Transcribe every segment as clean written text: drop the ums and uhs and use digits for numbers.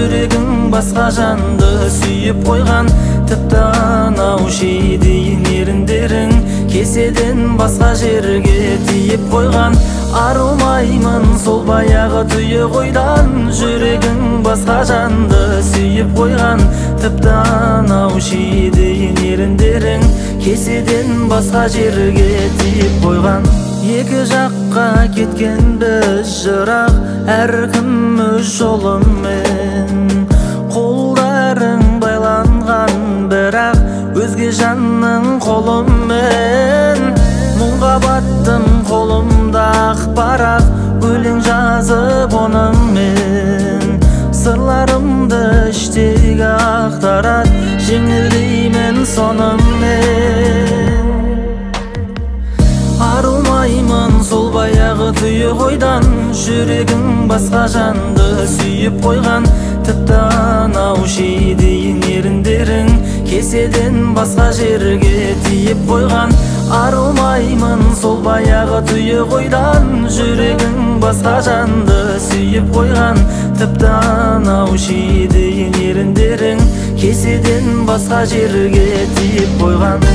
жүрегің басқа жанды сүйіп қойған. Тіпті анау шейдейін еріндерің кеседен басқа жерге тиіп қойған. Арылмаймын сол баяғы тұйық ойдан, жүрегің басқа жанды сүйіп қойған. Тіпті анау шейдейін еріндерің кеседен басқа жерге тиіп қойған. Екі жаққа кеткен біз жырақ, әркім өз жолымен. Қолдарың байланған, бірақ өзге жанның қолымен. Мұңға баттым қолымда ақпарат, өлең жазып онымен. Сырларымды іштегі ақтарат, жеңілдеймін сонымен. Арылмаймын сол баяғы тұйық ойдан, жүрегің басқа жанды сүйіп қойған. Тіпті анау шейдейін еріндерің кеседен басқа жерге тиіп қойған. Арылмаймын сол баяғы тұйық ойдан, жүрегің басқа жанды сүйіп қойған. Тіпті анау шейдейін еріндерің кеседен басқа жерге тиіп қойған.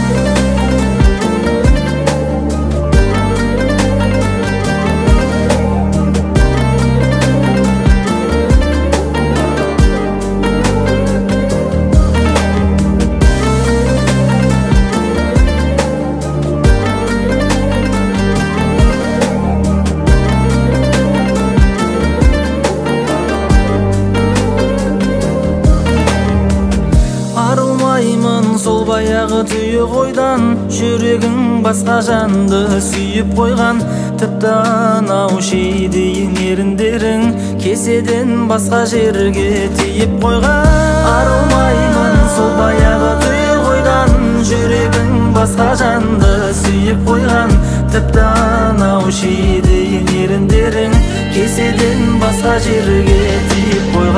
Арылмаймын сол баяғы тұйық ойдан, жүрегің басқа жанды сүйіп қойған. Тіпті анау шейдейін еріндерің кеседен басқа жерге тиіп қойған. Арылмаймын сол баяғы тұйық ойдан, жүрегің басқа жанды сүйіп қойған. Тіпті анау шейдейін еріндерің кеседен басқа жерге тиіп қойған.